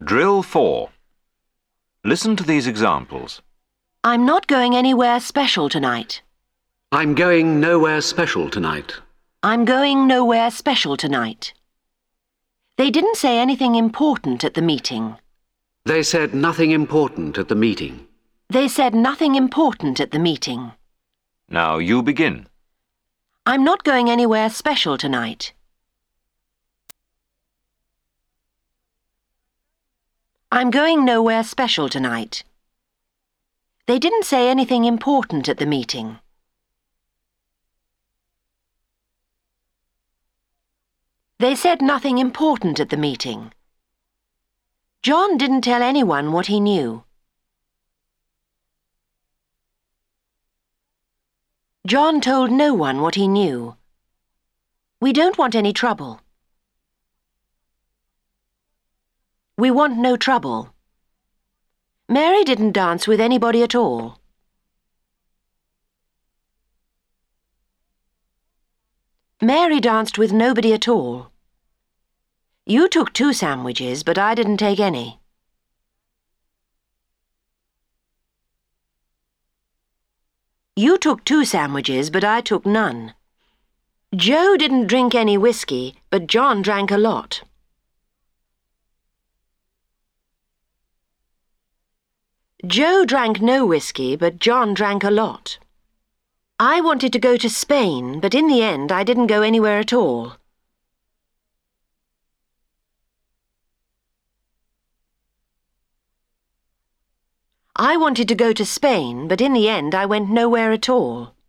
Drill 4. Listen to these examples. I'm not going anywhere special tonight. I'm going nowhere special tonight. I'm going nowhere special tonight. They didn't say anything important at the meeting. They said nothing important at the meeting. They said nothing important at the meeting. Now you begin. I'm not going anywhere special tonight. I'm going nowhere special tonight. They didn't say anything important at the meeting. They said nothing important at the meeting. John didn't tell anyone what he knew. John told no one what he knew. We don't want any trouble. We want no trouble. Mary didn't dance with anybody at all. Mary danced with nobody at all. You took 2 sandwiches, but I didn't take any. You took 2 sandwiches, but I took none. Joe didn't drink any whiskey, but John drank a lot. Joe drank no whiskey, but John drank a lot. I wanted to go to Spain, but in the end I didn't go anywhere at all. I wanted to go to Spain, but in the end I went nowhere at all.